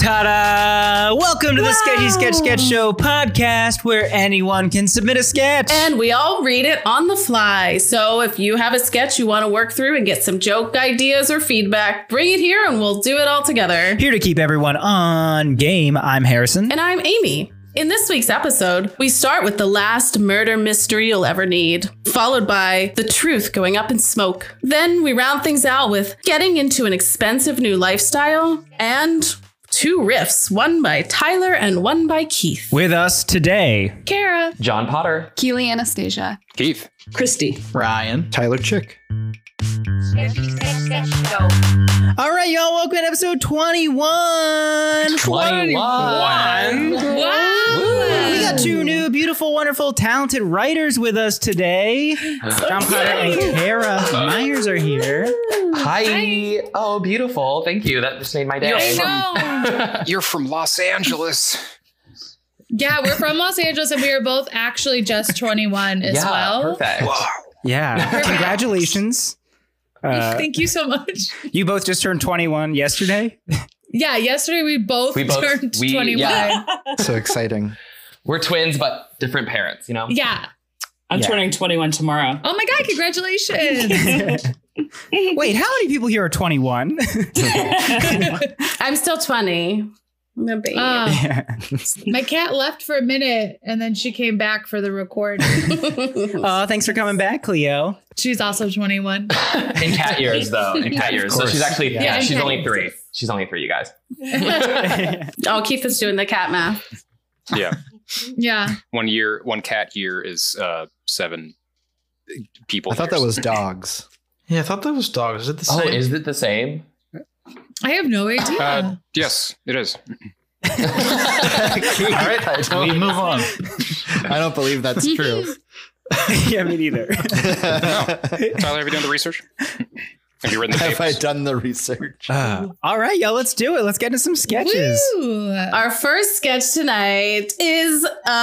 Ta-da! Welcome to the Sketchy Sketch Show podcast, where anyone can submit a sketch. And we all read it on the fly. So if you have a sketch you want to work through and get some joke ideas or feedback, bring it here and we'll do it all together. Here to keep everyone on game, I'm Harrison. And I'm Amy. In this week's episode, we start with the last murder mystery you'll ever need, followed by the truth going up in smoke. Then we round things out with getting into an expensive new lifestyle and two riffs, one by Tyler and one by Keith. With us today, Kara, John Potter, Keely Anastasia, Keith, Christy, Ryan, Tyler Chick. All right, y'all, welcome to episode 21. 21. Wow. We got two new, beautiful, wonderful, talented writers with us today. John Potter and Kara Myers are here. Hi. Oh, beautiful. Thank you. That just made my day. I know. you're from Los Angeles. Yeah, we're from Los Angeles and we are both actually just 21 as well. Perfect. Wow. Yeah, congratulations. Thank you so much. You both just turned 21 yesterday? Yeah, yesterday we both turned 21. Yeah. So exciting. We're twins, but different parents, you know? Yeah. I'm turning 21 tomorrow. Oh my God, congratulations. Wait, how many people here are 21? I'm still 20. I'm a baby. My cat left for a minute and then she came back for the recording. Oh, thanks for coming back, Cleo. She's also 21. In cat years, though. In cat years. So she's actually, Yeah, she's in only cat 3. years. She's only 3, you guys. Oh, Keith is doing the cat math. Yeah. Yeah. 1 year, 1 cat year is 7 people. I thought that was dogs. Yeah, I thought that was dogs. Is it the Oh, same? is it the same? I have no idea. Yes, it is. All right, we move on. I don't believe that's true. Yeah, me neither. Tyler, have you done the research? Have you written the Have I papers? done the research? All right, y'all, let's do it. Let's get into some sketches. Woo. Our first sketch tonight is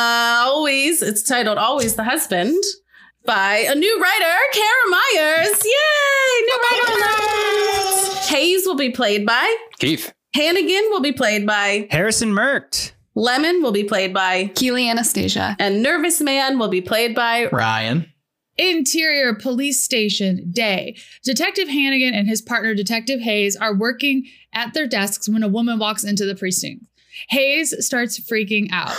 it's titled Always the Husband by a new writer, Kara Myers. Yay! New writer tonight. Hayes will be played by Keith. Hannigan will be played by Harrison Merkt. Lemon will be played by Keely Anastasia. and Nervous Man will be played by Ryan. Interior Police Station Day. Detective Hannigan and his partner, Detective Hayes, are working at their desks when a woman walks into the precinct. Hayes starts freaking out.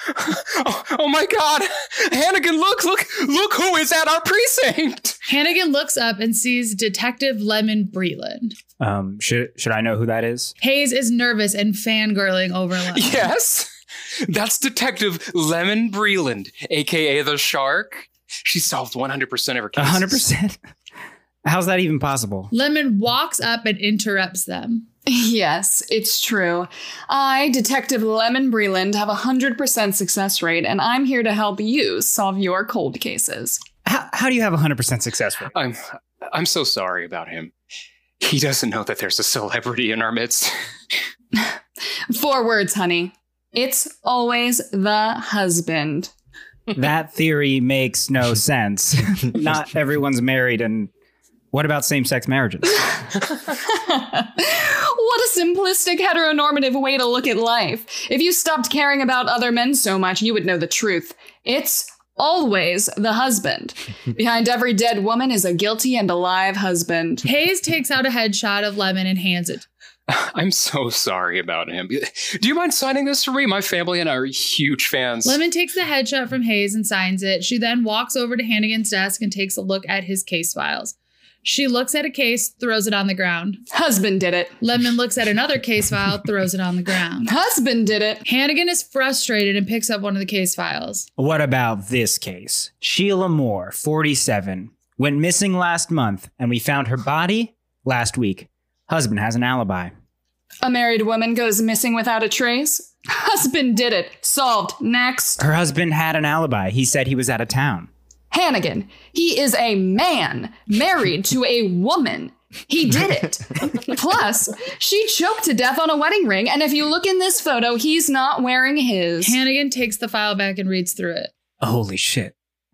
Oh my God. Hannigan, look who is at our precinct. Hannigan looks up and sees Detective Lemon Breland. Should I know who that is? Hayes is nervous and fangirling over Lemon. Yes. That's Detective Lemon Breland, a.k.a. the Shark. She solved 100% of her cases. 100%? How's that even possible? Lemon walks up and interrupts them. Yes, it's true. I, Detective Lemon Breland, have a 100% success rate, and I'm here to help you solve your cold cases. How do you have 100% success rate? I'm so sorry about him. He doesn't know that there's a celebrity in our midst. 4 words, honey. It's always the husband. That theory makes no sense. Not everyone's married, and what about same-sex marriages? What a simplistic heteronormative way to look at life. If you stopped caring about other men so much, you would know the truth. It's always the husband. Behind every dead woman is a guilty and alive husband. Hayes takes out a headshot of Lemon and hands it. I'm so sorry about him. Do you mind signing this for me? My family and I are huge fans. Lemon takes the headshot from Hayes and signs it. She then walks over to Hannigan's desk and takes a look at his case files. She looks at a case, throws it on the ground. Husband did it. Lemon looks at another case file, throws it on the ground. Husband did it. Hannigan is frustrated and picks up one of the case files. What about this case? Sheila Moore, 47, went missing last month, and we found her body last week. Husband has an alibi. A married woman goes missing without a trace. Husband did it. Solved. Next. Her husband had an alibi. He said he was out of town. Hannigan. He is a man married to a woman. He did it. Plus, she choked to death on a wedding ring, and if you look in this photo, he's not wearing his. Hannigan takes the file back and reads through it. Holy shit.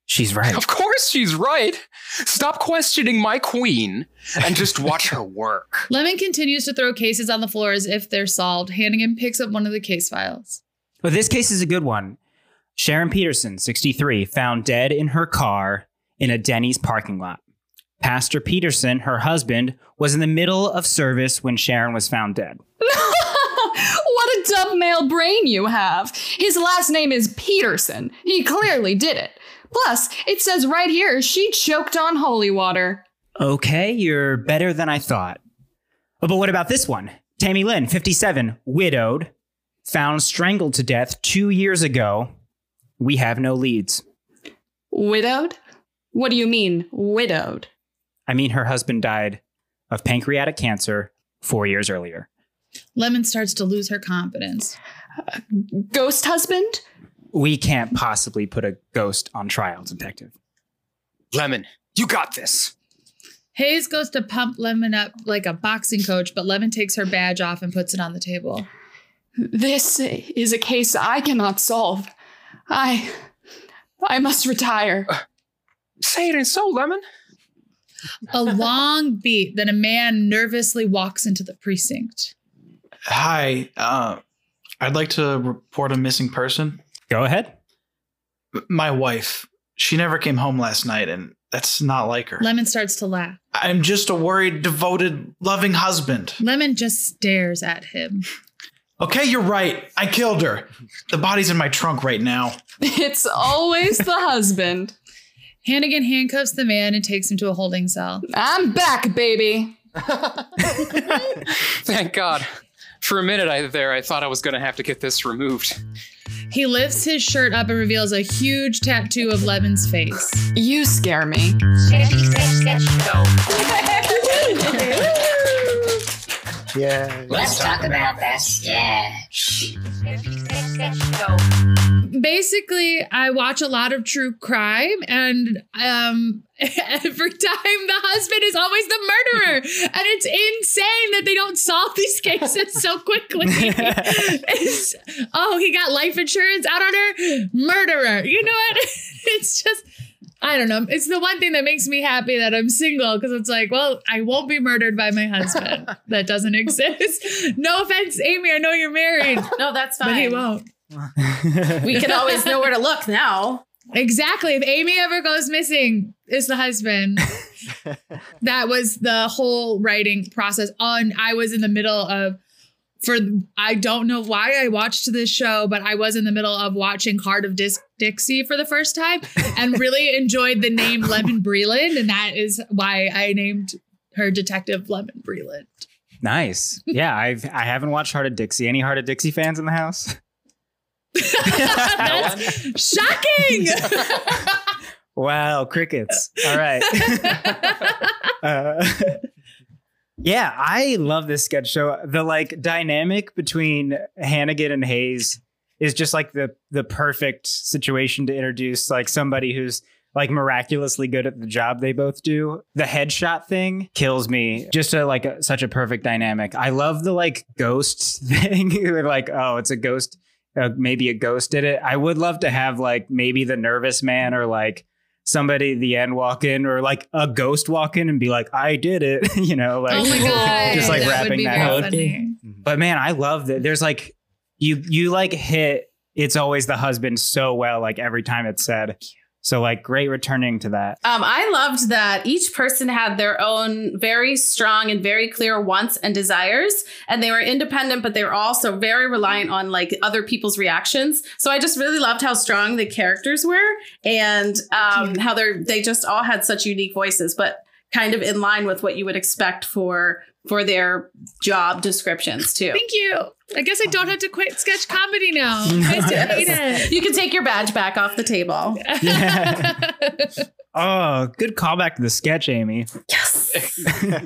She's right. Of course she's right. Stop questioning my queen and just watch her work. Lemon continues to throw cases on the floor as if they're solved. Hannigan picks up one of the case files. But this case is a good one. Sharon Peterson, 63, found dead in her car in a Denny's parking lot. Pastor Peterson, her husband, was in the middle of service when Sharon was found dead. What a dumb male brain you have. His last name is Peterson. He clearly did it. Plus, it says right here she choked on holy water. Okay, you're better than I thought. Oh, but what about this one? Tammy Lynn, 57, widowed, found strangled to death 2 years ago. We have no leads. Widowed? What do you mean, widowed? I mean, her husband died of pancreatic cancer 4 years earlier. Lemon starts to lose her confidence. Ghost husband? We can't possibly put a ghost on trial, Detective. Lemon, you got this. Hayes goes to pump Lemon up like a boxing coach, but Lemon takes her badge off and puts it on the table. This is a case I cannot solve. I must retire. Say it ain't so, Lemon. A long beat, then a man nervously walks into the precinct. Hi, I'd like to report a missing person. Go ahead. My wife. She never came home last night, and that's not like her. Lemon starts to laugh. I'm just a worried, devoted, loving husband. Lemon just stares at him. Okay, you're right. I killed her. The body's in my trunk right now. It's always the husband. Hannigan handcuffs the man and takes him to a holding cell. I'm back, baby. Thank God. For a minute I thought I was going to have to get this removed. He lifts his shirt up and reveals a huge tattoo of Lemon's face. You scare me. Yeah. Let's talk about that sketch. Basically, I watch a lot of true crime, and every time the husband is always the murderer, and it's insane that they don't solve these cases so quickly. He got life insurance out on her, murderer. You know what? It's just, I don't know. It's the one thing that makes me happy that I'm single, because it's like, well, I won't be murdered by my husband. That doesn't exist. No offense, Amy. I know you're married. No, that's fine. But he won't. We can always know where to look now. Exactly. If Amy ever goes missing, it's the husband. That was the whole writing process. I was in the middle of, I don't know why I watched this show, but I was in the middle of watching Heart of Dixie for the first time and really enjoyed the name Lemon Breland. And that is why I named her Detective Lemon Breland. Nice. Yeah, I haven't watched Heart of Dixie. Any Heart of Dixie fans in the house? That's shocking. Wow, crickets. All right. Yeah, I love this sketch show. The dynamic between Hannigan and Hayes is just like the perfect situation to introduce somebody who's miraculously good at the job they both do. The headshot thing kills me. Just such a perfect dynamic. I love the ghosts thing. Oh, it's a ghost. Maybe a ghost did it. I would love to have maybe the nervous man or somebody at the end walk in, or a ghost walk in and be like, I did it. Oh my God. Just that wrapping would be that very up. funny. But man, I love that. There's you hit It's Always the Husband so well, every time it's said. So great returning to that. I loved that each person had their own very strong and very clear wants and desires, and they were independent, but they were also very reliant on other people's reactions. So I just really loved how strong the characters were, and how they just all had such unique voices, but kind of in line with what you would expect for their job descriptions too. Thank you. I guess I don't have to quit sketch comedy now. I still hate it. You can take your badge back off the table. Yeah. Oh, good callback to the sketch, Amy. Yes.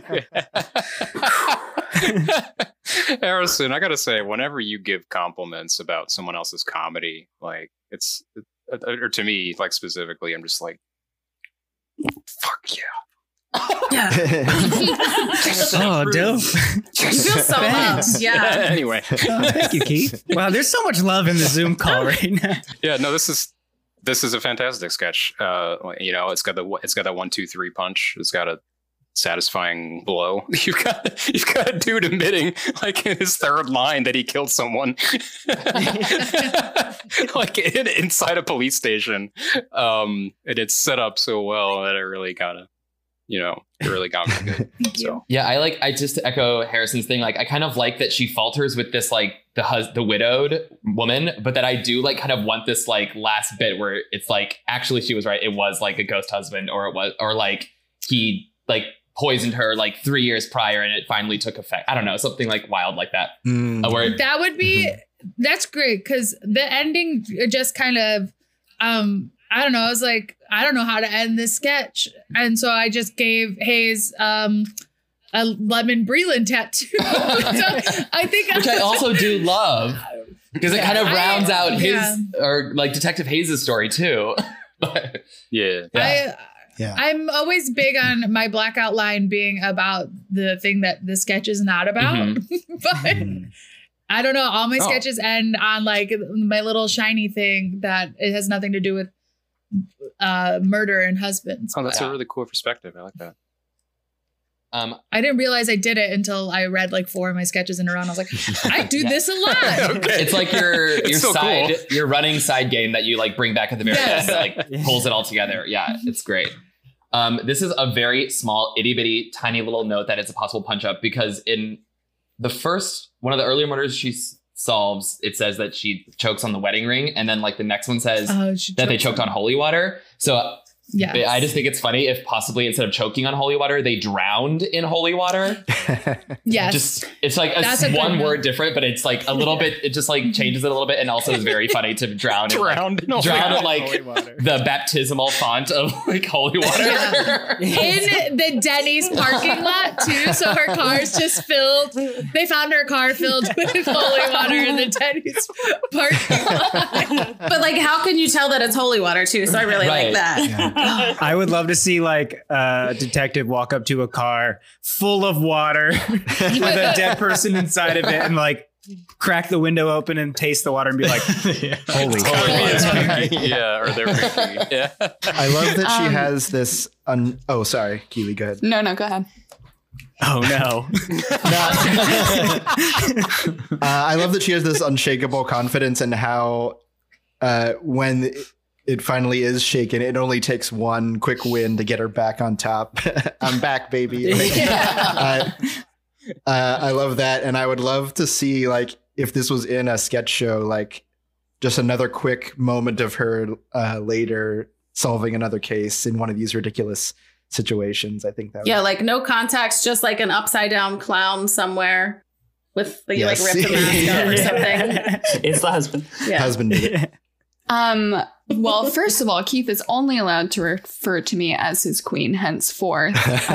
Harrison, I gotta say, whenever you give compliments about someone else's comedy, it's, or to me, specifically, I'm just fuck yeah. Yeah. Oh, dope. You feel so loved. Yeah. Anyway. Oh, thank you, Keith. Wow, there's so much love in the Zoom call right now. Yeah, no, this is this is a fantastic sketch. You know, it's got that 1-2-3 punch. It's got a satisfying blow. You've got a dude admitting, like in his third line, that he killed someone, like inside a police station. And it's set up so well that it really kind of, you know, it really got me good. So Yeah, I just to echo Harrison's thing. Like, I kind of like that she falters with this, like the widowed woman, but that I do like kind of want this like last bit where it's like, actually she was right. It was like a ghost husband, or like he like poisoned her like 3 years prior and it finally took effect. I don't know, something like wild like that. That would be, that's great, because the ending just kind of, I don't know, I was like, I don't know how to end this sketch. And so I just gave Hayes a lemon Breland tattoo. So I think which I also do love, because it kind of rounds out his, or like Detective Hayes' story too. But I'm always big on my blackout line being about the thing that the sketch is not about. But I don't know. All my sketches end on like my little shiny thing that it has nothing to do with murder and husbands. Oh, that's a really cool perspective. I like that. I didn't realize I did it until I read like 4 of my sketches in a row. And I was like, I do this a lot. Okay. It's like your so side, cool. your running side game that you like bring back at the very end that like pulls it all together. Yeah, it's great. This is a very small, itty bitty, tiny little note that it's a possible punch up, because in the first one of the earlier murders she solves, it says that she chokes on the wedding ring, and then like the next one says that they choked on holy water. So I just think it's funny if possibly instead of choking on holy water, they drowned in holy water. Yes. Just, it's like one word different, but it's like a little bit, it just like changes it a little bit. And also is very funny to drown in like the baptismal font of like holy water. In the Denny's parking lot too. So her car's just filled. They found her car filled with holy water in the Denny's parking lot. But like, how can you tell that it's holy water too? So I really like that. Yeah. I would love to see like a detective walk up to a car full of water with a dead person inside of it and like crack the window open and taste the water and be like, holy cow. Yeah, or they're freaky. Yeah. I love that she has this. Oh, sorry, Keely, go ahead. No, go ahead. Oh no. I love that she has this unshakable confidence in how when it finally is shaken, it only takes one quick win to get her back on top. I'm back, baby. I love that. And I would love to see, like, if this was in a sketch show, like just another quick moment of her later solving another case in one of these ridiculous situations. I think that would... like no context, just like an upside down clown somewhere with like ripped the mask out or something. It's the husband. Yeah. Husband did it. Well, first of all, Keith is only allowed to refer to me as his queen henceforth.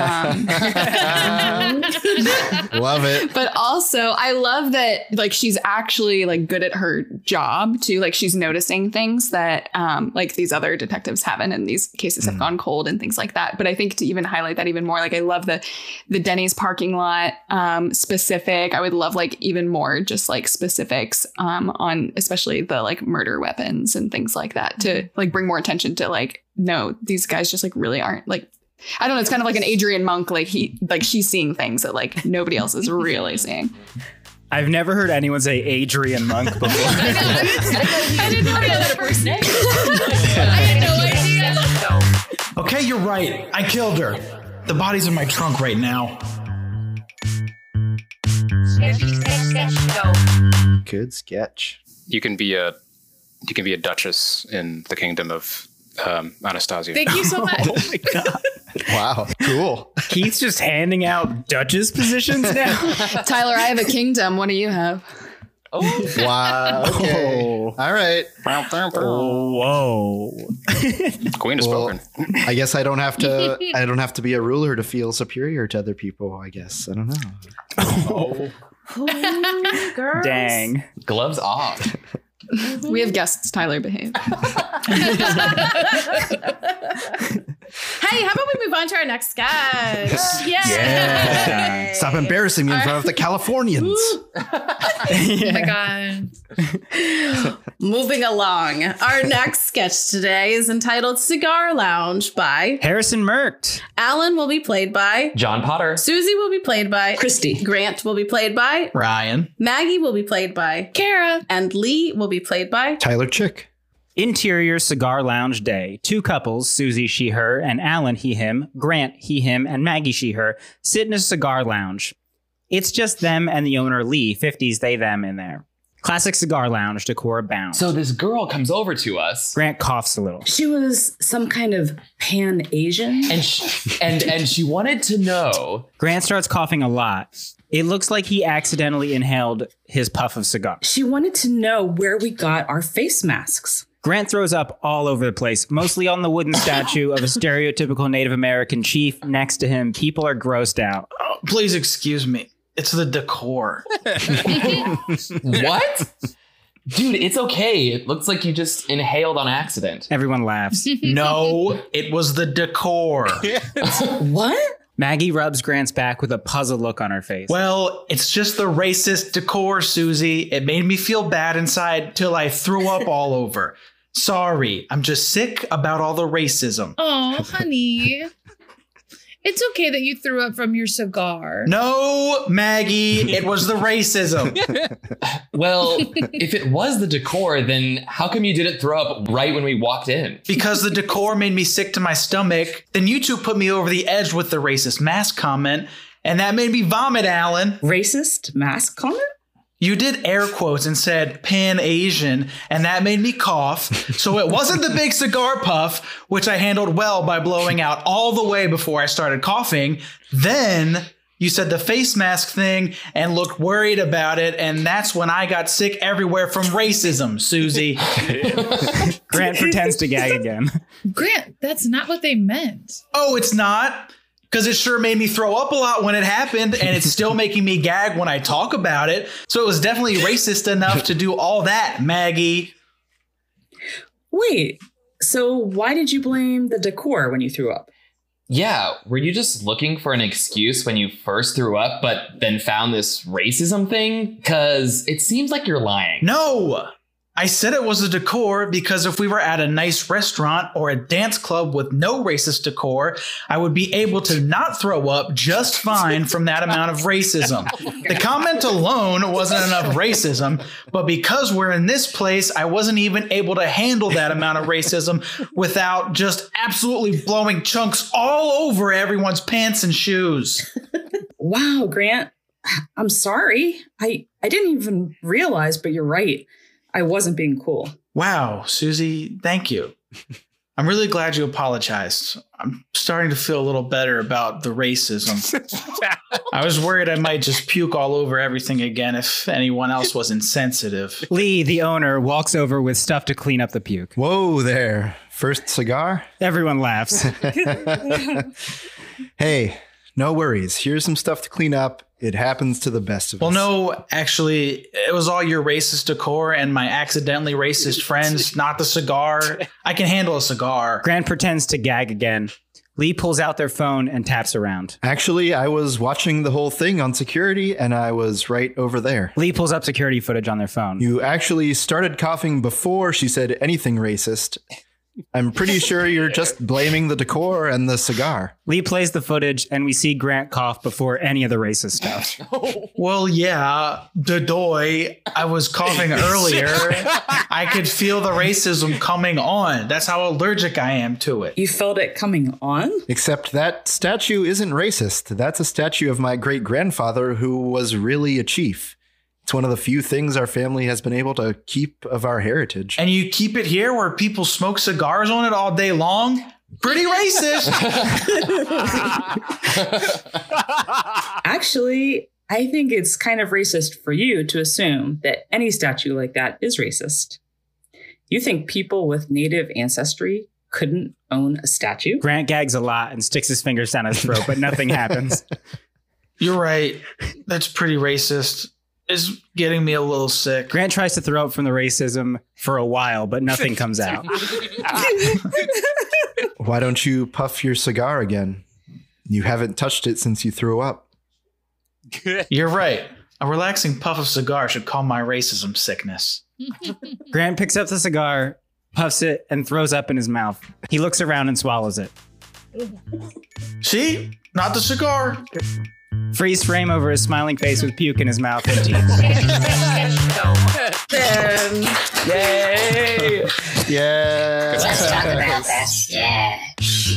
Love it. But also, I love that like she's actually like good at her job too. Like she's noticing things that like these other detectives haven't, and these cases have gone cold and things like that. But I think to even highlight that even more, like I love the Denny's parking lot specific. I would love like even more just like specifics on especially the like murder weapons and things like that, to like bring more attention to like, no, these guys just like really aren't like, I don't know. It's kind of like an Adrian Monk, like she's seeing things that like nobody else is really seeing. I've never heard anyone say Adrian Monk before. I didn't know that first name. I had no idea. Okay, you're right. I killed her. The body's in my trunk right now. Good sketch. You can be a duchess in the kingdom of Anastasia. Thank you so much. Oh my God. Wow. Cool. Keith's just handing out duchess positions now. Tyler, I have a kingdom. What do you have? Oh, Wow. Okay. Oh. All right. Whoa. Queen has spoken. I guess I don't have to be a ruler to feel superior to other people, I guess. I don't know. Girls. Dang. gloves off. We have guests. Tyler, behave. Hey, how about we move on to our next sketch? Yeah. Stop embarrassing me in front of the Californians. Oh my God. Moving along. Our next sketch today is entitled Cigar Lounge by Harrison Merkt. Alan will be played by John Potter. Susie will be played by Christy. Grant will be played by Ryan. Maggie will be played by Kara. and Lee will be played by Tyler Chick. Interior cigar lounge day. Two couples, Susie, she, her, and Alan, he, him, Grant, he, him, and Maggie, she, her, sit in a cigar lounge. It's just them and the owner, Lee, 50s, they, them in there. Classic cigar lounge decor abound. So this girl comes over to us. Grant coughs a little. She was some kind of Pan-Asian. And she wanted to know. Grant starts coughing a lot. It looks like he accidentally inhaled his puff of cigar. She wanted to know where we got our face masks. Grant throws up all over the place, mostly on the wooden statue of a stereotypical Native American chief. Next to him, people are grossed out. Oh, please excuse me. It's the decor. What? Dude, it's okay. It looks like you just inhaled on accident. Everyone laughs. No, it was the decor. What? Maggie rubs Grant's back with a puzzled look on her face. Well, it's just the racist decor, Susie. It made me feel bad inside till I threw up all over. Sorry, I'm just sick about all the racism. Oh, honey. It's okay that you threw up from your cigar. No, Maggie, it was the racism. Well, if it was the decor, then how come you didn't throw up right when we walked in? Because the decor made me sick to my stomach. Then you two put me over the edge with the racist mask comment, and that made me vomit, Alan. Racist mask comment? You did air quotes and said Pan-Asian, and that made me cough. So it wasn't the big cigar puff, which I handled well by blowing out all the way before I started coughing. Then you said the face mask thing and looked worried about it, and that's when I got sick everywhere from racism, Susie. Grant pretends to gag again. Grant, that's not what they meant. Oh, it's not? Because it sure made me throw up a lot when it happened, and it's still making me gag when I talk about it. So it was definitely racist enough to do all that, Maggie. Wait, so why did you blame the decor when you threw up? Yeah, were you just looking for an excuse when you first threw up, but then found this racism thing? Because it seems like you're lying. No! I said it was a decor because if we were at a nice restaurant or a dance club with no racist decor, I would be able to not throw up just fine from that amount of racism. The comment alone wasn't enough racism, but because we're in this place, I wasn't even able to handle that amount of racism without just absolutely blowing chunks all over everyone's pants and shoes. Wow, Grant. I'm sorry. I didn't even realize, but you're right. I wasn't being cool. Wow, Susie, thank you. I'm really glad you apologized. I'm starting to feel a little better about the racism. I was worried I might just puke all over everything again if anyone else was insensitive. Lee, the owner, walks over with stuff to clean up the puke. Whoa there. First cigar? Everyone laughs. Hey, no worries. Here's some stuff to clean up. It happens to the best of Well, us. no, actually, it was all your racist decor and my accidentally racist friends, not the cigar. I can handle a cigar. Grant pretends to gag again. Lee pulls out their phone and taps around. Actually, I was watching the whole thing on security, and I was right over there. Lee pulls up security footage on their phone. You actually started coughing before she said anything racist. I'm pretty sure you're just blaming the decor and the cigar. Lee plays the footage, and we see Grant cough before any of the racist stuff. Well, yeah, Dadoy, I was coughing earlier. I could feel the racism coming on. That's how allergic I am to it. You felt it coming on? Except that statue isn't racist. That's a statue of my great-grandfather who was really a chief. It's one of the few things our family has been able to keep of our heritage. And you keep it here where people smoke cigars on it all day long? Pretty racist. Actually, I think it's kind of racist for you to assume that any statue like that is racist. You think people with native ancestry couldn't own a statue? Grant gags a lot and sticks his fingers down his throat, but nothing happens. You're right. That's pretty racist. It's getting me a little sick. Grant tries to throw up from the racism for a while, but nothing comes out. Why don't you puff your cigar again? You haven't touched it since you threw up. You're right. A relaxing puff of cigar should calm my racism sickness. Grant picks up the cigar, puffs it, and throws up in his mouth. He looks around and swallows it. See? Not the cigar. Freeze frame over his smiling face with puke in his mouth and teeth. Yay! Yeah. Let's talk about that sketch.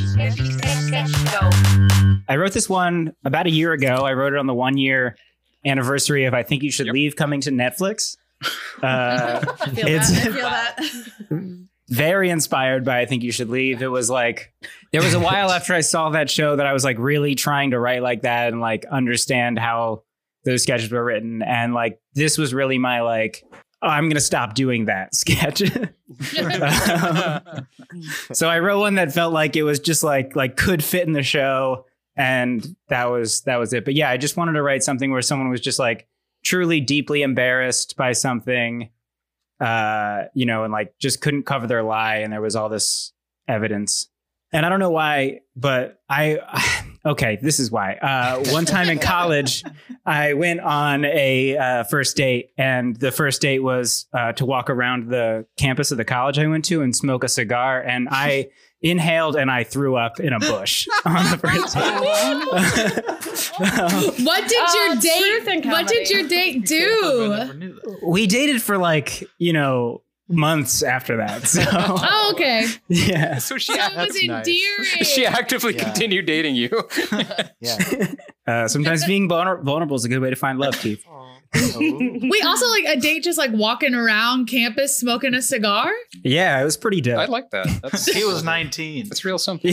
I wrote this one about a year ago. I wrote it on the 1-year anniversary of I Think You Should Leave coming to Netflix. I feel that. Very inspired by I Think You Should Leave. It was like, there was a while after I saw that show that I was like really trying to write like that and like understand how those sketches were written. And like, this was really my like, oh, I'm going to stop doing that sketch. So I wrote one that felt like it was just like could fit in the show. And that was it. But yeah, I just wanted to write something where someone was just like truly deeply embarrassed by something, and like just couldn't cover their lie. And there was all this evidence. And I don't know why, but okay, this is why. One time in college, I went on a first date, and the first date was to walk around the campus of the college I went to and smoke a cigar. And I inhaled and I threw up in a bush on the first date. What did your date do? We dated for like, months after that. So. Oh, okay. Yeah. So So it was endearing. she actively continued dating you. Yeah. Sometimes being vulnerable is a good way to find love, Keith. Wait, also like a date just like walking around campus smoking a cigar? Yeah, it was pretty dope. I like that. He was 19. It's real simple.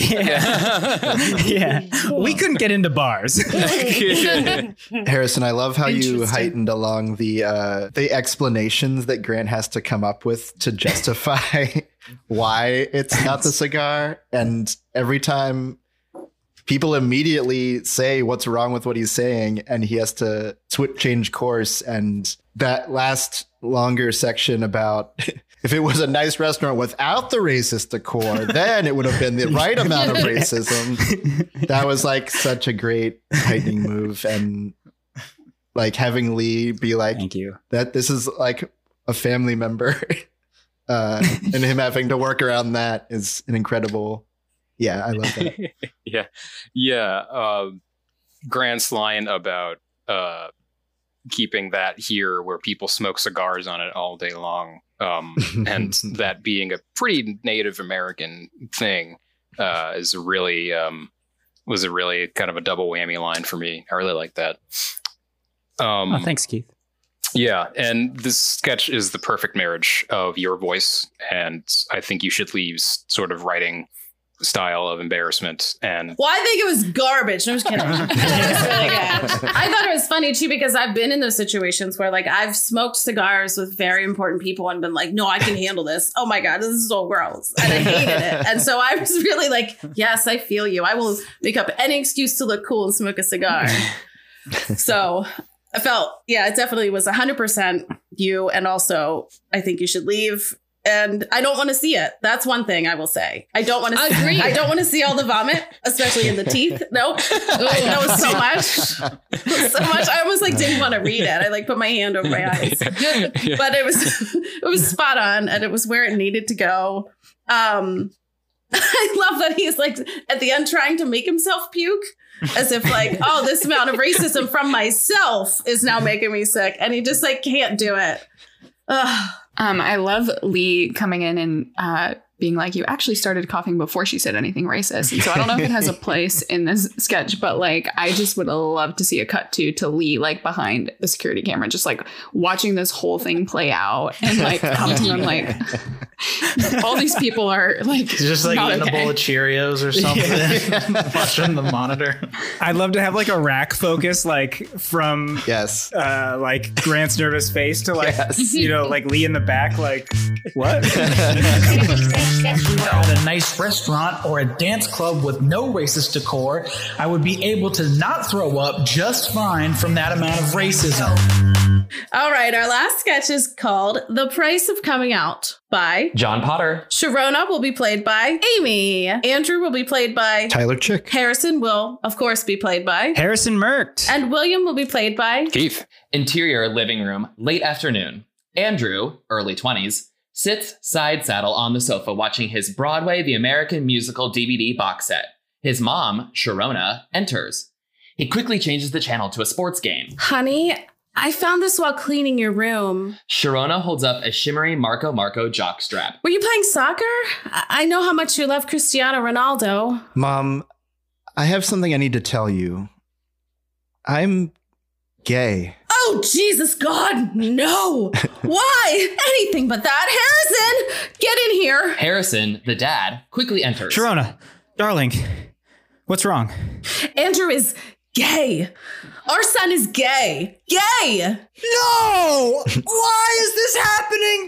Yeah. We couldn't get into bars. Harrison, I love how you heightened along the explanations that Grant has to come up with to justify why it's not the cigar. And every time people immediately say what's wrong with what he's saying, and he has to change course. And that last longer section about if it was a nice restaurant without the racist decor, then it would have been the right amount of racism. That was like such a great heightening move. And like having Lee be like, thank you, that this is like a family member and him having to work around that is an incredible. Yeah, I love that. Yeah. Grant's line about keeping that here where people smoke cigars on it all day long, and that being a pretty Native American thing was a really kind of a double whammy line for me. I really like that. Thanks, Keith. Yeah, and this sketch is the perfect marriage of your voice and I Think You Should Leave's sort of writing style of embarrassment. And well, I think it was garbage. No, I'm just kidding. It was really good. I thought it was funny too because I've been in those situations where like I've smoked cigars with very important people and been like, no, I can handle this. Oh my God, this is so gross. And I hated it. And so I was really like, yes, I feel you. I will make up any excuse to look cool and smoke a cigar. So I felt, yeah, it definitely was 100% you. And also I Think You Should Leave. And I don't want to see it. That's one thing I will say. I don't want to see, I don't want to see all the vomit, especially in the teeth. Nope. I know so much. So much. I almost like didn't want to read it. I like put my hand over my eyes. But it was spot on and it was where it needed to go. I love that he's like at the end trying to make himself puke as if like, oh, this amount of racism from myself is now making me sick. And he just like can't do it. Ugh. I love Lee coming in and being like, you actually started coughing before she said anything racist. And so I don't know if it has a place in this sketch, but like, I just would love to see a cut to Lee, like behind the security camera, just like watching this whole thing play out and like come to him like, all these people are like, just like eating a bowl of Cheerios or something, watching the monitor. I'd love to have like a rack focus, like from like Grant's nervous face to like, like Lee in the back, like what? At a nice restaurant or a dance club with no racist decor, I would be able to not throw up just fine from that amount of racism. All right, our last sketch is called The Price of Coming Out by John Potter. Sharona will be played by Amy. Andrew will be played by Tyler Chick. Harrison will, of course, be played by Harrison Merkt. And William will be played by Keith. Interior living room, late afternoon. Andrew, early 20s, sits side saddle on the sofa watching his Broadway The American Musical DVD box set. His mom, Sharona, enters. He quickly changes the channel to a sports game. Honey, I found this while cleaning your room. Sharona holds up a shimmery Marco jockstrap. Were you playing soccer? I know how much you love Cristiano Ronaldo. Mom, I have something I need to tell you. I'm gay. Oh, Jesus God, no. Why? Anything but that. Harrison, get in here. Harrison, the dad, quickly enters. Sharona, darling, what's wrong? Andrew is gay. Our son is gay. Gay. No! Why is this happening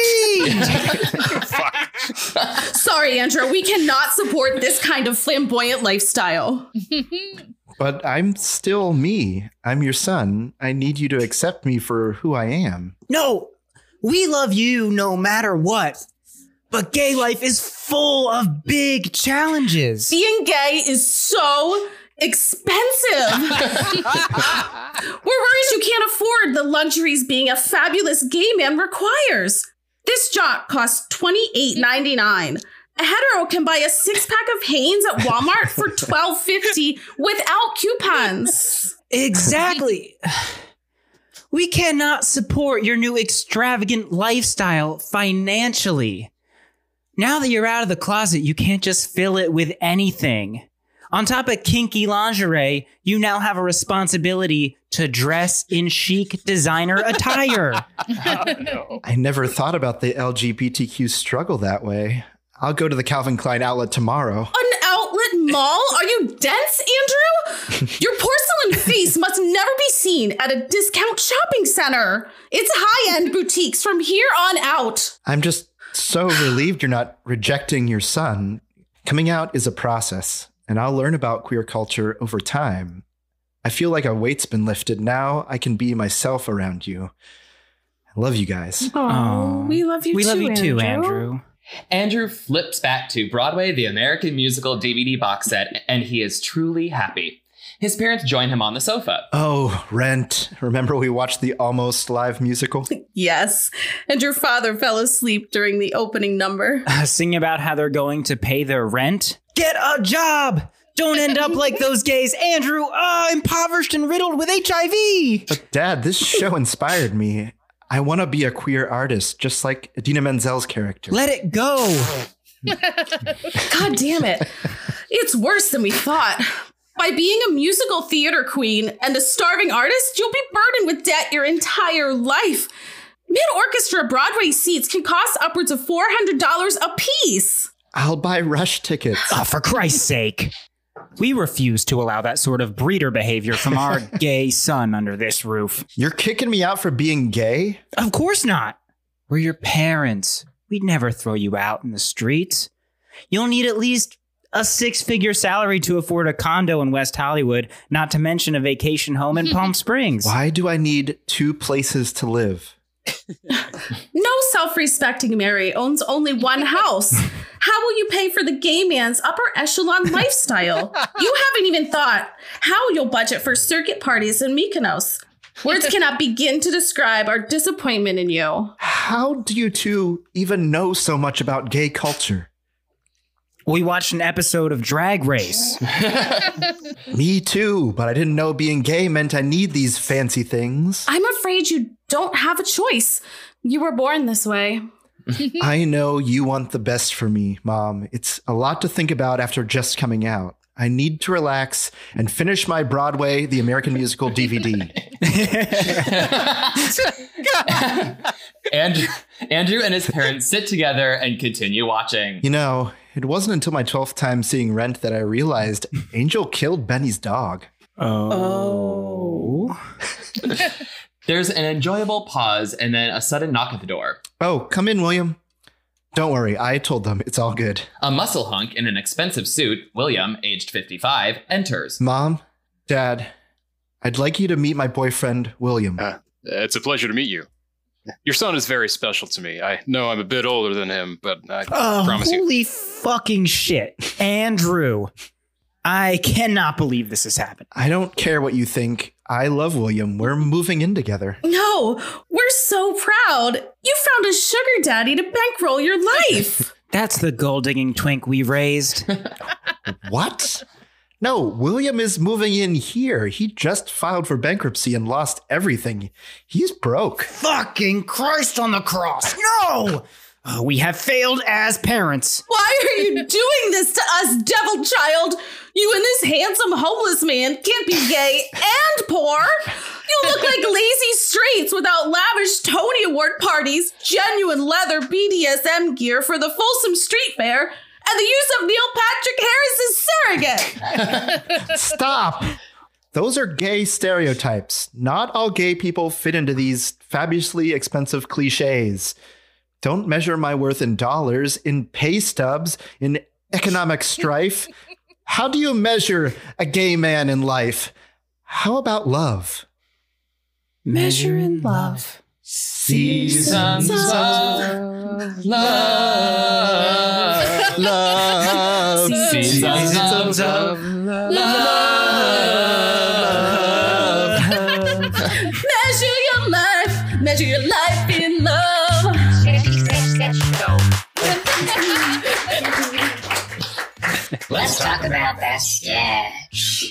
to me? Sorry, Andrew. We cannot support this kind of flamboyant lifestyle. But I'm still me. I'm your son. I need you to accept me for who I am. No, we love you no matter what. But gay life is full of big challenges. Being gay is so expensive. We're worried you can't afford the luxuries being a fabulous gay man requires. This jock costs $28.99. A hetero can buy a 6-pack of Hanes at Walmart for $12.50 without coupons. Exactly. We cannot support your new extravagant lifestyle financially. Now that you're out of the closet, you can't just fill it with anything. On top of kinky lingerie, you now have a responsibility to dress in chic designer attire. Oh, no. I never thought about the LGBTQ struggle that way. I'll go to the Calvin Klein outlet tomorrow. An outlet mall? Are you dense, Andrew? Your porcelain face must never be seen at a discount shopping center. It's high-end boutiques from here on out. I'm just so relieved you're not rejecting your son. Coming out is a process, and I'll learn about queer culture over time. I feel like a weight's been lifted. Now I can be myself around you. I love you guys. Oh, we love you too, We love you too, Andrew. Andrew. Andrew flips back to Broadway The American Musical DVD box set, and he is truly happy. His parents join him on the sofa. Oh, Rent. Remember we watched the Almost Live musical? Yes, and your father fell asleep during the opening number. Singing about how they're going to pay their rent. Get a job! Don't end up like those gays, Andrew, impoverished and riddled with HIV. But Dad, this show inspired me. I want to be a queer artist, just like Idina Menzel's character. Let it go. God damn it. It's worse than we thought. By being a musical theater queen and a starving artist, you'll be burdened with debt your entire life. Mid-orchestra Broadway seats can cost upwards of $400 a piece. I'll buy Rush tickets. Oh, for Christ's sake. We refuse to allow that sort of breeder behavior from our gay son under this roof. You're kicking me out for being gay? Of course not. We're your parents. We'd never throw you out in the streets. You'll need at least a 6-figure salary to afford a condo in West Hollywood, not to mention a vacation home in Palm Springs. Why do I need 2 places to live? No self-respecting Mary owns only one house. How will you pay for the gay man's upper echelon lifestyle? You haven't even thought how you'll budget for circuit parties in Mykonos. Words cannot begin to describe our disappointment in you. How do you two even know so much about gay culture? We watched an episode of Drag Race. Me too, but I didn't know being gay meant I need these fancy things. I'm afraid you don't have a choice. You were born this way. I know you want the best for me, Mom. It's a lot to think about after just coming out. I need to relax and finish my Broadway The American Musical DVD. Andrew and his parents sit together and continue watching. You know, it wasn't until my 12th time seeing Rent that I realized Angel killed Benny's dog. Oh. There's an enjoyable pause and then a sudden knock at the door. Oh, come in, William. Don't worry, I told them it's all good. A muscle hunk in an expensive suit, William, aged 55, enters. Mom, Dad, I'd like you to meet my boyfriend, William. It's a pleasure to meet you. Your son is very special to me. I know I'm a bit older than him, but I promise you. Holy fucking shit. Andrew, I cannot believe this has happened. I don't care what you think. I love William. We're moving in together. No, we're so proud. You found a sugar daddy to bankroll your life. That's the gold-digging twink we raised. What? No, William is moving in here. He just filed for bankruptcy and lost everything. He's broke. Fucking Christ on the cross. No! We have failed as parents. Why are you doing this to us, devil child? You and this handsome homeless man can't be gay and poor. You look like lazy straights without lavish Tony Award parties, genuine leather BDSM gear for the Folsom Street Fair, and the use of Neil Patrick Harris's surrogate. Stop. Those are gay stereotypes. Not all gay people fit into these fabulously expensive cliches. Don't measure my worth in dollars, in pay stubs, in economic strife. How do you measure a gay man in life? How about love? Measure in love. Seasons of love. Love. Seasons of love. Measure your life in love. Let's talk about that sketch.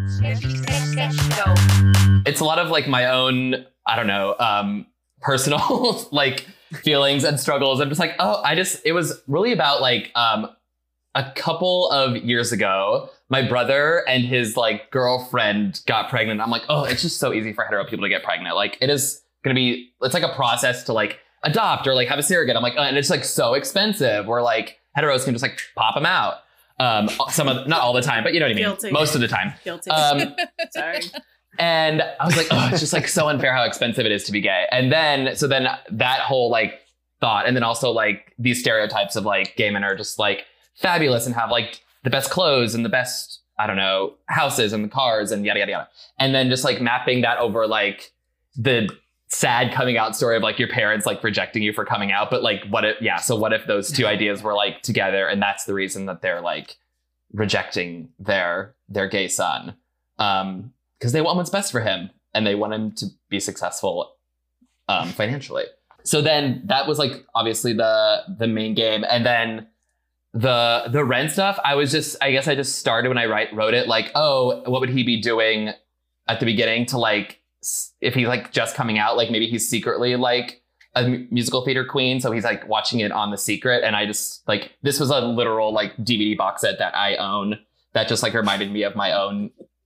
It's a lot of like my own, I don't know, personal like feelings and struggles. I'm just like, it was really about like a couple of years ago, my brother and his like girlfriend got pregnant. I'm like, it's just so easy for hetero people to get pregnant. Like it's like a process to like adopt or like have a surrogate. I'm like, and it's like so expensive. Where like heteros can just like pop them out. Not all the time, but you know what I mean? Guilty. Most of the time. Guilty. Sorry. And I was like, it's just like so unfair how expensive it is to be gay. And then that whole like thought, and then also like these stereotypes of like gay men are just like fabulous and have like the best clothes and the best, I don't know, houses and the cars and yada, yada, yada. And then just like mapping that over like the sad coming out story of like your parents like rejecting you for coming out, but like what if those two ideas were like together, and that's the reason that they're like rejecting their gay son, because they want what's best for him and they want him to be successful financially. So then that was like obviously the main game, and then the rent stuff, I guess I just started when I wrote it like, what would he be doing at the beginning to like, if he's like just coming out, like maybe he's secretly like a musical theater queen, so he's like watching it on the secret. And I just like, this was a literal like DVD box set that I own that just like reminded me of my own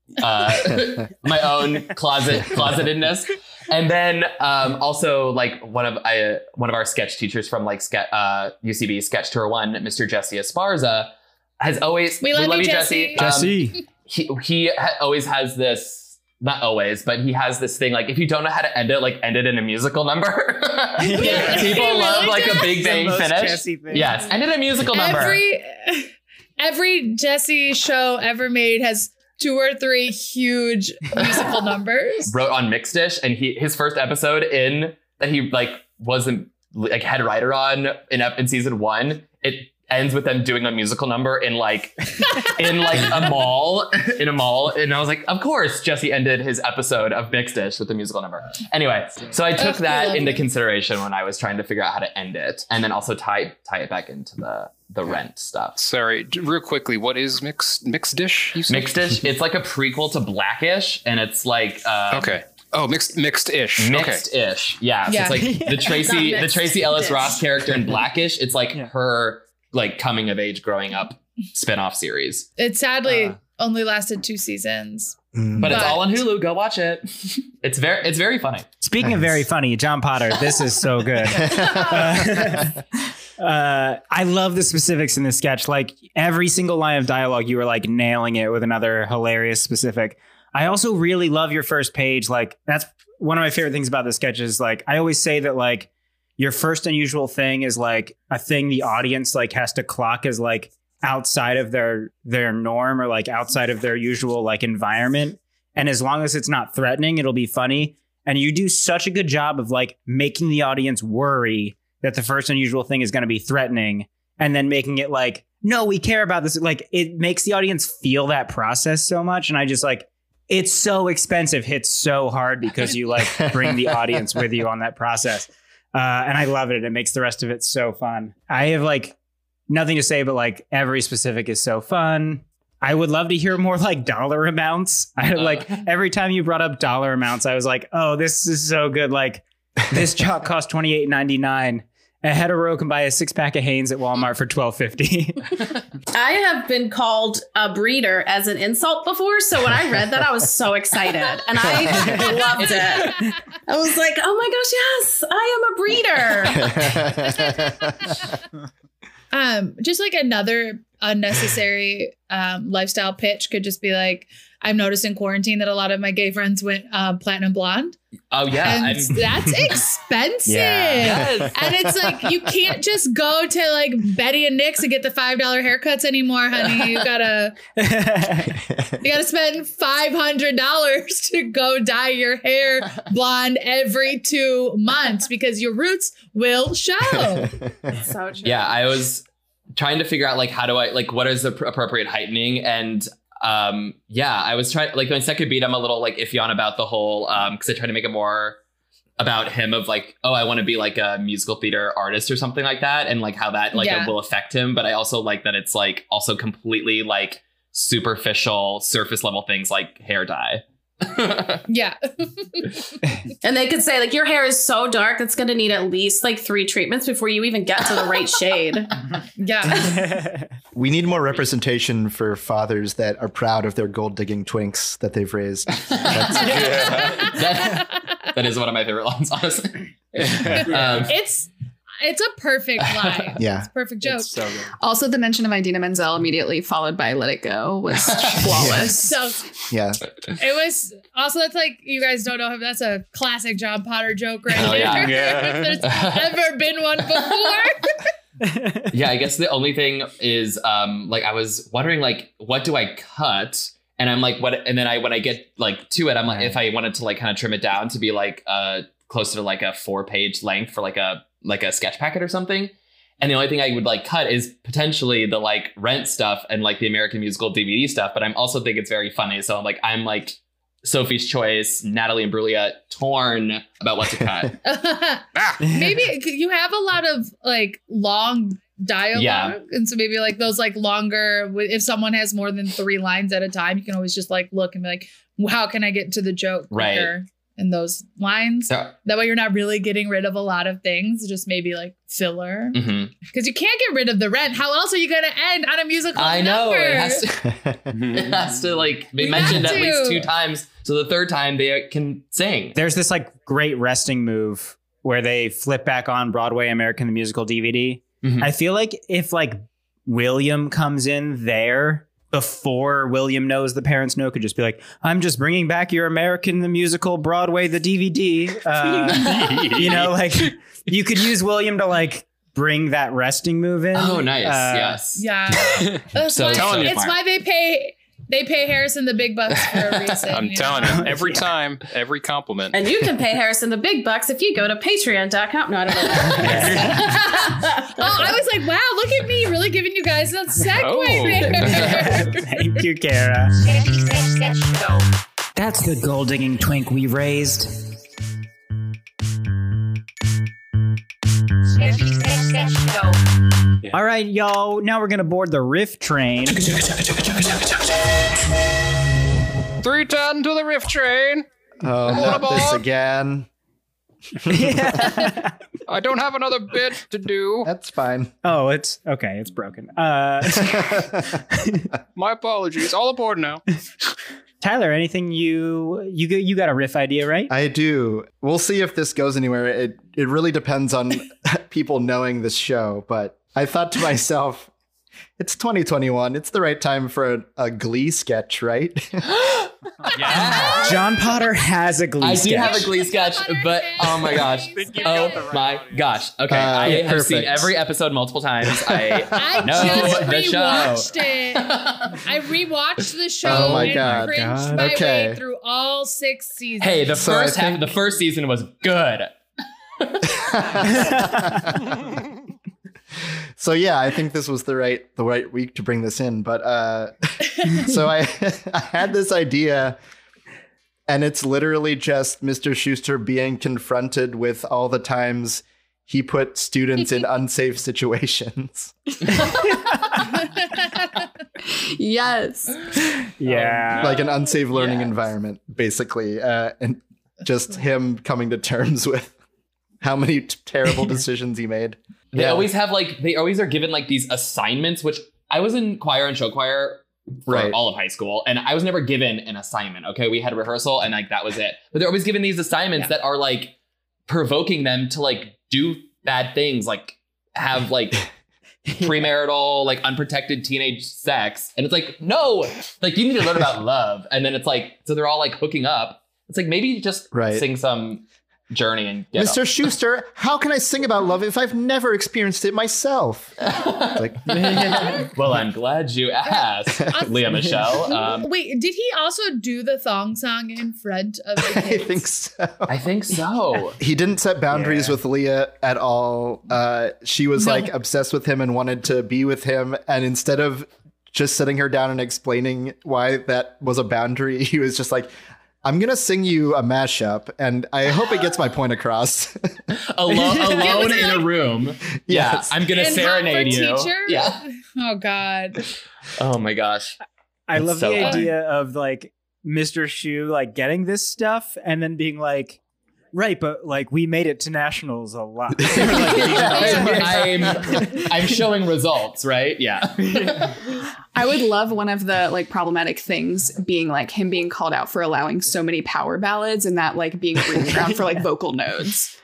my own closetedness. And then also like one of our sketch teachers from like UCB Sketch Tour 1, Mr. Jesse Esparza, has always, we love you, Jesse. Jesse. He always has this. Not always, but he has this thing like, if you don't know how to end it, like end it in a musical number. People love like a Big Bang finish. Yes, end it in a musical number. Every Jesse show ever made has 2 or 3 huge musical numbers. Wrote on Mixed-ish, and his first episode that he like wasn't like head writer on in season 1, it ends with them doing a musical number in like a mall, and I was like, of course Jesse ended his episode of Mixed-ish with a musical number. Anyway, so I took that into consideration when I was trying to figure out how to end it, and then also tie it back into the rent stuff. Sorry, real quickly, what is Mixed-ish? You said? Mixed-ish, it's like a prequel to Blackish, and it's like okay. Oh, mixed-ish. Mixed-ish. Yeah. So it's like the Tracy Ellis Ross character in Blackish. It's like her like coming of age growing up spinoff series. It sadly only lasted 2 seasons. But it's all on Hulu. Go watch it. It's very funny. Speaking of very funny, John Potter, this is so good. I love the specifics in this sketch. Like every single line of dialogue, you were like nailing it with another hilarious specific. I also really love your first page. Like that's one of my favorite things about this sketch is like, I always say that like your first unusual thing is like a thing the audience like has to clock as like outside of their norm or like outside of their usual like environment. And as long as it's not threatening, it'll be funny. And you do such a good job of like making the audience worry that the first unusual thing is going to be threatening, and then making it like, no, we care about this. Like, it makes the audience feel that process so much. And I just like, it's so expensive, hits so hard because you like bring the audience with you on that process. And I love it. It makes the rest of it so fun. I have like nothing to say, but like every specific is so fun. I would love to hear more like dollar amounts. I like every time you brought up dollar amounts, I was like, oh, this is so good. Like this chalk cost $28.99. A hetero can buy a 6-pack of Hanes at Walmart for $12.50. I have been called a breeder as an insult before, so when I read that, I was so excited, and I loved it. I was like, oh my gosh, yes, I am a breeder. Just like another unnecessary lifestyle pitch could just be like, I've noticed in quarantine that a lot of my gay friends went platinum blonde. Oh yeah, and that's expensive. Yes. And it's like you can't just go to like Betty and Nick's and get the $5 haircuts anymore, honey. You gotta spend $500 to go dye your hair blonde every 2 months because your roots will show. So true. Yeah, I was trying to figure out like how do I like what is the appropriate heightening, and I was trying like my second beat I'm a little like iffy on about the whole because I try to make it more about him of like, oh, I want to be like a musical theater artist or something like that, and like how that like it will affect him. But I also like that it's like also completely like superficial surface level things like hair dye. Yeah. And they could say like your hair is so dark it's going to need at least like 3 treatments before you even get to the right shade. Yeah. We need more representation for fathers that are proud of their gold digging twinks that they've raised. That is one of my favorite lines, honestly. It's a perfect line. Yeah. It's a perfect joke. It's so good. Also, the mention of Idina Menzel immediately followed by Let It Go was flawless. So Yeah. it was also, that's like, you guys don't know him. That's a classic John Potter joke right Oh, there. yeah. There's never been one before. Yeah, I guess the only thing is like I was wondering like what do I cut? And I'm like, what? And then when I get like to it, I'm like, if I wanted to like kind of trim it down to be like closer to like a 4-page length for like a sketch packet or something. And the only thing I would like cut is potentially the like Rent stuff and like the American Musical DVD stuff. But I'm also think it's very funny. So I'm like Sophie's Choice, Natalie Imbruglia, torn about what to cut. Maybe you have a lot of like long dialogue. Yeah. And so maybe like those like longer, if someone has more than 3 lines at a time, you can always just like look and be like, well, how can I get to the joke quicker in those lines? So, That way you're not really getting rid of a lot of things, just maybe like filler. mhm. Because you can't get rid of the rent. How else are you going to end on a musical I know number? it has to like be You mentioned have at least to. 2 times. So the third time they can sing. There's this like great resting move where they flip back on Broadway American the Musical DVD. Mhm. I feel like if like William comes in there before William knows the parents know, could just be like, I'm just bringing back your American the Musical Broadway the DVD. You know, like you could use William to like bring that resting move in. Oh, nice. Yes. Yeah. That's So why, telling you, it's why they pay Harrison the big bucks for a reason. I'm you telling know? you, every time, every compliment. And you can pay Harrison the big bucks if you go to patreon.com. No, I don't know. Oh, I was like, wow, look at me really giving you guys that segue Oh. there. Thank you, Kara. That's the gold digging twink we raised. All right, y'all. Now we're gonna board the riff train. 310 to the riff train. Oh, not this again. I don't have another bit to do. That's fine. Oh, it's okay. It's broken. My apologies. All aboard now. Tyler, anything you got a riff idea, right? I do. We'll see if this goes anywhere. It really depends on people knowing this show, but I thought to myself, It's 2021. It's the right time for a Glee sketch, right? Yeah. John Potter has a Glee I sketch. do have a Glee sketch, but oh my gosh. Oh my gosh. Okay, I have seen perfect. every episode multiple times. I know just the show. rewatched it. I rewatched the show Oh my and God. cringed my Okay. way through all 6 seasons. Hey, the So I first half think- of the first season was good. So yeah, I think this was the right week to bring this in. But so I had this idea, and it's literally just Mr. Schuster being confronted with all the times he put students in unsafe situations. Yes. Yeah. Like an unsafe learning environment, basically. And just him coming to terms with how many terrible decisions he made. They Yeah. always have they always are given like these assignments, which I was in choir and show choir for Right. all of high school, and I was never given an assignment. Okay, we had a rehearsal and like that was it. But they're always given these assignments that are like provoking them to like do bad things, like have like premarital, like unprotected teenage sex. And it's like, no, like you need to learn about love. And then it's like, so they're all like hooking up. It's like maybe just Right. sing some Journey and get Mr. Schuster, how can I sing about love if I've never experienced it myself? Like, Well, I'm glad you asked, Leah Michelle. Wait, did he also do the thong song in front of the I kids? think so. I think so. He didn't set boundaries with Leah at all. She was No. like obsessed with him and wanted to be with him. And instead of just sitting her down and explaining why that was a boundary, he was just like, I'm going to sing you a mashup, and I hope it gets my point across. Alone in a room. Yeah, Yes. I'm gonna And serenade Hot for you. Teacher? Yeah. Oh God. Oh my gosh. I It's love so the funny. idea of like Mr. Shu like getting this stuff and then being like, right, but like we made it to nationals a lot. I'm showing results, right? Yeah. I would love one of the like problematic things being like him being called out for allowing so many power ballads and that like being breeding ground for like vocal nodes.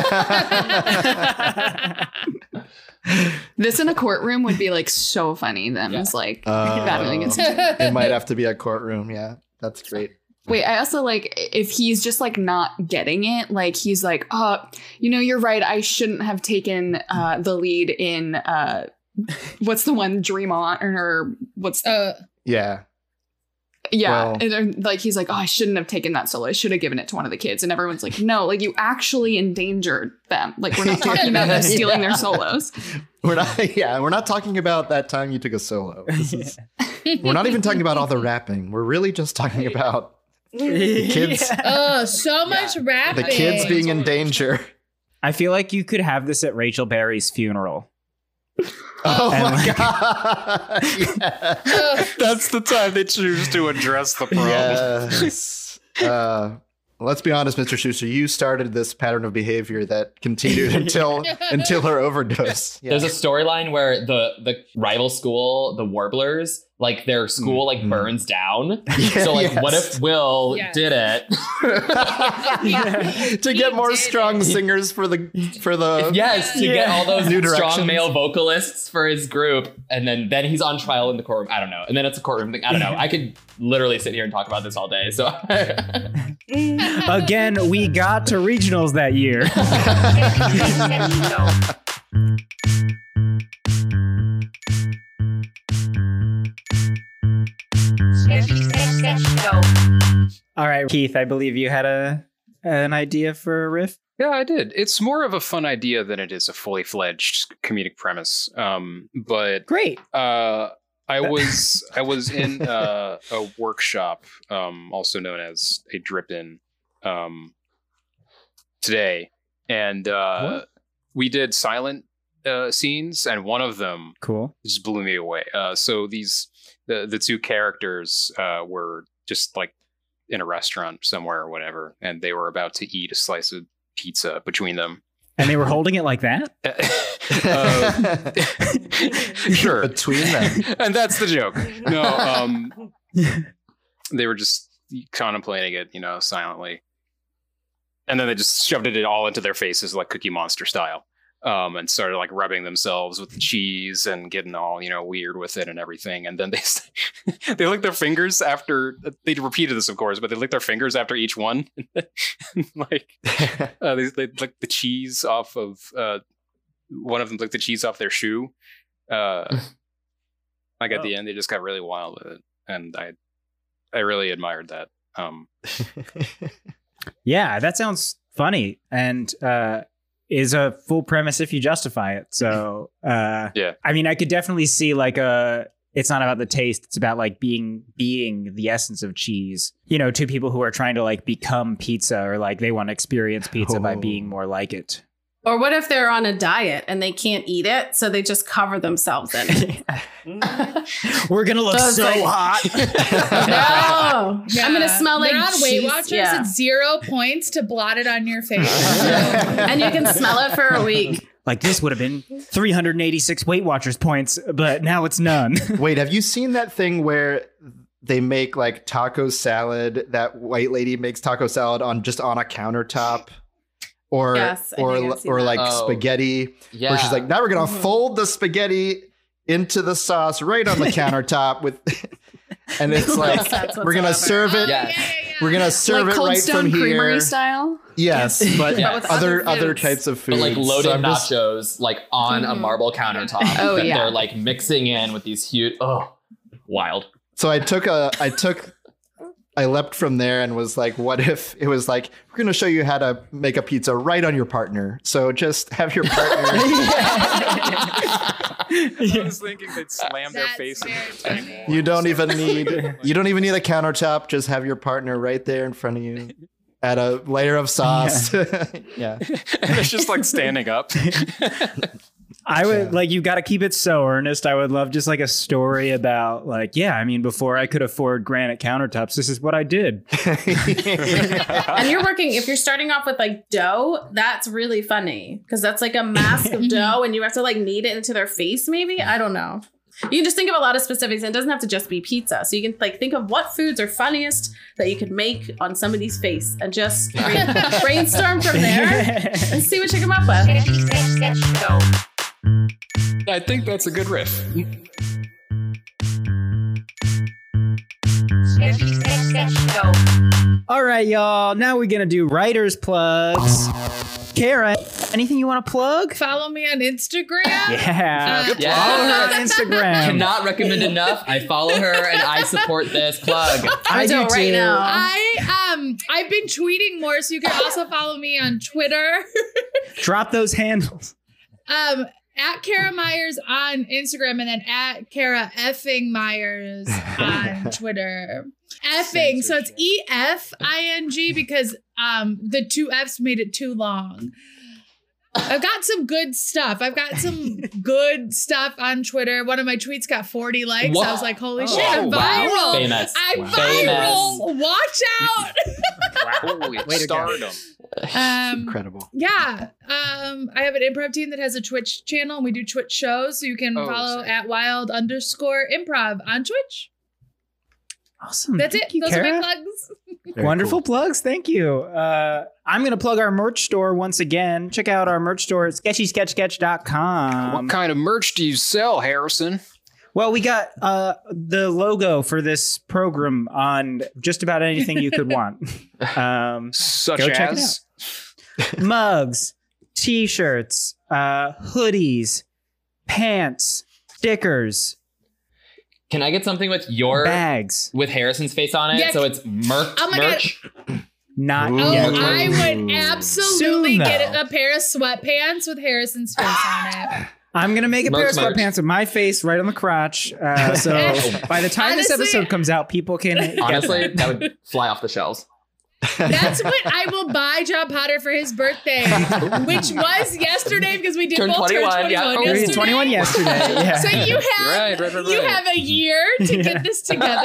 This in a courtroom would be like so funny. Them is like battling against. It might have to be a courtroom. Yeah, that's great. Wait, I also like if he's just like not getting it, like he's like, oh, you know, you're right. I shouldn't have taken the lead in what's the one, Dream On, or what's Yeah. yeah, well- and, like he's like, oh, I shouldn't have taken that solo. I should have given it to one of the kids. And everyone's like, no, like you actually endangered them. Like we're not talking about them stealing their solos. We're not talking about that time you took a solo. We're not even talking about all the rapping. We're really just talking about kids. Oh, so much rapping. The kids being in danger. I feel like you could have this at Rachel Berry's funeral. Oh And, my like- god. Yeah. That's the time they choose to address the problem. Yes. Let's be honest, Mr. Schuster, you started this pattern of behavior that continued until her overdose. Yeah. There's a storyline where the rival school, the Warblers, like their school like burns down. Yeah, So like, yes. what if Will Yes. did it? To get more did strong it. singers for the Yes, to get all those New strong directions. male vocalists for his group, and then he's on trial in the courtroom. I don't know, and then it's a courtroom thing. I don't know. I could literally sit here and talk about this all day. So Again, we got to regionals that year. All right, Keith, I believe you had an idea for a riff. Yeah, I did. It's more of a fun idea than it is a fully fledged comedic premise. But Great. I was in a workshop, also known as a drip-in, today, and we did silent scenes, and one of them Cool. just blew me away. So the two characters were just like in a restaurant somewhere or whatever, and they were about to eat a slice of pizza between them. And they were holding it like that? Sure. Between them. And that's the joke. No, they were just contemplating it, silently. And then they just shoved it all into their faces like Cookie Monster style. and started like rubbing themselves with the cheese and getting all weird with it and everything. And then they lick their fingers after. They repeated this, of course, but they lick their fingers after each one. Like they lick the cheese off of one of them. Licked the cheese off their shoe. Like at the end, they just got really wild with it, and I really admired that. Yeah, that sounds funny, and is a full premise if you justify it. So yeah, I mean, I could definitely see like it's not about the taste, it's about like being the essence of cheese. Two people who are trying to like become pizza, or like they want to experience pizza by being more like it. Or what if they're on a diet and they can't eat it, so they just cover themselves in it? We're gonna look so hot. No, Yeah. I'm gonna smell like They're on Weight cheese. Watchers. Yeah. It's 0 points to blot it on your face. And you can smell it for a week. Like this would have been 386 Weight Watchers points, but now it's none. Wait, have you seen that thing where they make like taco salad? That white lady makes taco salad on a countertop, or Yes, I or think I've seen or that. like Oh. spaghetti, Yeah. where she's like, now we're gonna fold the spaghetti into the sauce right on the countertop with, and it's like That's we're gonna whatsoever. serve it. Yeah. We're gonna serve like it Cold right Stone from Creamery here. style. Yes, but Yeah. But with other other foods. types of food. But like loaded I'm just- nachos, like on a marble countertop. Oh, that yeah. They're like mixing in with these huge. Oh, wild. So I leapt from there and was like, what if it was like, we're going to show you how to make a pizza right on your partner. So just have your partner. I was thinking they'd slam their That's face. very in funny. You don't even need a countertop. Just have your partner right there in front of you. Add a layer of sauce. Yeah. And it's just like standing up. I would like, you got to keep it so earnest. I would love just like a story about like, yeah, I mean, before I could afford granite countertops, this is what I did. And if you're starting off with like dough, that's really funny because that's like a mask of dough and you have to like knead it into their face, maybe. I don't know. You can just think of a lot of specifics, and it doesn't have to just be pizza. So you can like think of what foods are funniest that you could make on somebody's face and just brainstorm from there and see what you come up with. I think that's a good riff. All right, y'all. Now we're going to do writer's plugs. Kara, anything you want to plug? Follow me on Instagram. Yeah. Yeah. Follow her on Instagram. Cannot recommend enough. I follow her and I support this plug. I do right too. now. I've been tweeting more, so you can also follow me on Twitter. Drop those handles. At Kara Myers on Instagram, and then at Kara effing Myers on Twitter. Effing, so it's EFING because the two F's made it too long. I've got some good stuff. I've got some good stuff on Twitter. One of my tweets got 40 likes. What? I was like, holy shit, Oh, I'm wow. viral. Famous. I'm Wow. viral. Watch out. Holy Way to go. stardom. Incredible. Yeah. I have an improv team that has a Twitch channel and we do Twitch shows. So you can Oh, follow sick. at wild_improv on Twitch. Awesome. That's Thank it. you, Those Kara. are my plugs. Very Wonderful cool. plugs. Thank you. I'm going to plug our merch store once again. Check out our merch store at sketchysketchsketch.com. What kind of merch do you sell, Harrison? Well, we got the logo for this program on just about anything you could want. Such Go check it as Mugs, t-shirts, hoodies, pants, stickers, Can I get something with your bags. with Harrison's face on it? Yeah. So it's merch. Oh my merch. Not Ooh. Oh, yet. I would absolutely Soon, get though. a pair of sweatpants with Harrison's face on it. I'm going to make a pair of Merch. sweatpants with my face right on the crotch. So by the time this Honestly- episode comes out, people can get Honestly, that. that would fly off the shelves. That's what I will buy John Potter for his birthday, which was yesterday because we did Turned both 21, turn 21 yeah. Oh, We yesterday. did 21 yesterday. Yeah. So you have Right. you have a year to get this together.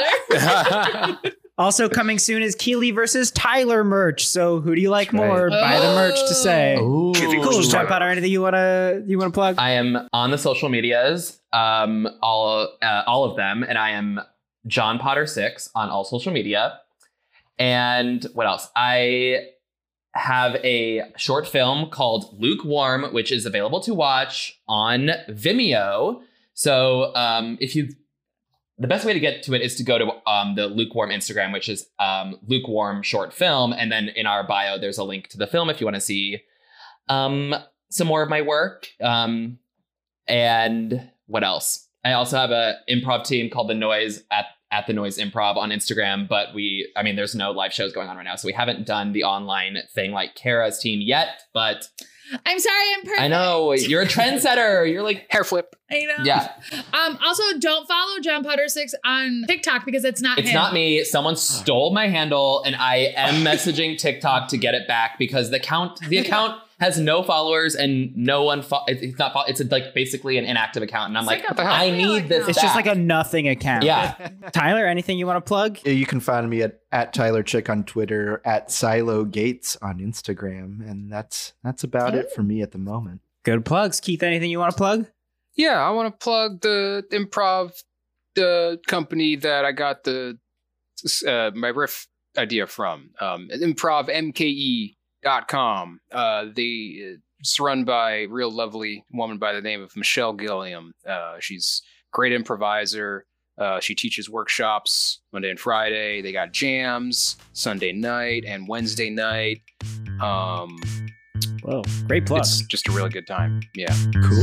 Also coming soon is Keeley versus Tyler merch. So who do you like more? right. Buy the merch to say. Ooh. Cool. John Potter, anything you wanna plug? I am on the social medias, all of them, and I am John Potter 6 on all social media. And what else? I have a short film called Lukewarm, which is available to watch on Vimeo. So the best way to get to it is to go to the Lukewarm Instagram, which is Lukewarm Short Film. And then in our bio, there's a link to the film if you want to see some more of my work. And what else? I also have an improv team called The Noise at The Noise Improv on Instagram. But there's no live shows going on right now. So we haven't done the online thing like Kara's team yet. But I'm sorry, I'm perfect. I know, you're a trendsetter. You're like hair flip. I know. Yeah. Also, don't follow John Potter 6 on TikTok because it's not him. It's not me. Someone stole my handle, and I am messaging TikTok to get it back because the account has no followers and no one. It's like basically an inactive account, and I'm like, I need this. It's just like a nothing account. Yeah. Tyler, anything you want to plug? You can find me at Tyler Chick on Twitter, at Silo Gates on Instagram, and that's about it for me at the moment. Good plugs. Keith, anything you want to plug? Yeah, I want to plug the improv company that I got my riff idea from. ImprovMKE.com. It's run by a real lovely woman by the name of Michelle Gilliam. She's a great improviser. She teaches workshops Monday and Friday. They got jams Sunday night and Wednesday night. Whoa, great plug. It's just a really good time. Yeah. Cool.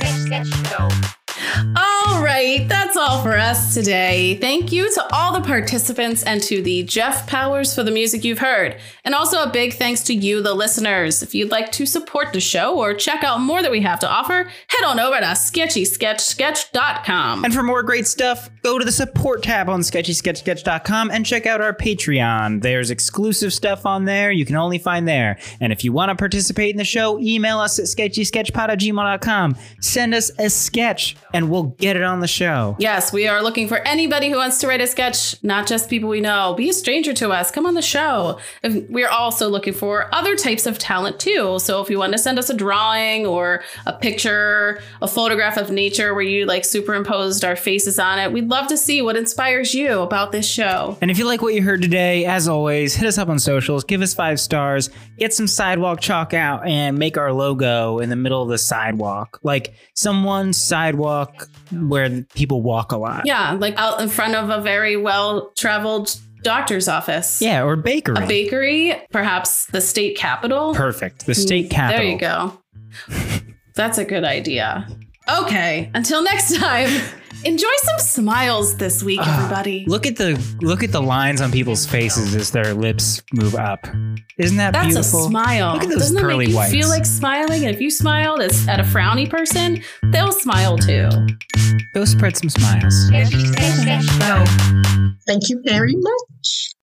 All right, that's all for us today. Thank you to all the participants and to the Jeff Powers for the music you've heard. And also a big thanks to you, the listeners. If you'd like to support the show or check out more that we have to offer, head on over to sketchysketchsketch.com. And for more great stuff, go to the support tab on sketchysketchsketch.com and check out our Patreon. There's exclusive stuff on there you can only find there. And if you want to participate in the show, email us at sketchysketchpod@gmail.com. Send us a sketch and we'll get it on the show. Yes, we are looking for anybody who wants to write a sketch, not just people we know. Be a stranger to us. Come on the show. We're also looking for other types of talent too. So if you want to send us a drawing or a picture, a photograph of nature where you like superimposed our faces on it, we'd love to see what inspires you about this show. And if you like what you heard today, as always, hit us up on socials, give us 5 stars, get some sidewalk chalk out and make our logo in the middle of the sidewalk. Like someone's sidewalk where people walk a lot. Yeah, like out in front of a very well-traveled doctor's office. Yeah, or bakery. A bakery, perhaps the state capitol. Perfect. The state capitol. There you go. That's a good idea. Okay, until next time, enjoy some smiles this week, everybody. Look at the lines on people's faces as their lips move up. Isn't that That's beautiful? a smile. Look at those Doesn't it pearly make you whites. feel like smiling? And if you smiled at a frowny person, they'll smile too. Go spread some smiles. Thank you very much.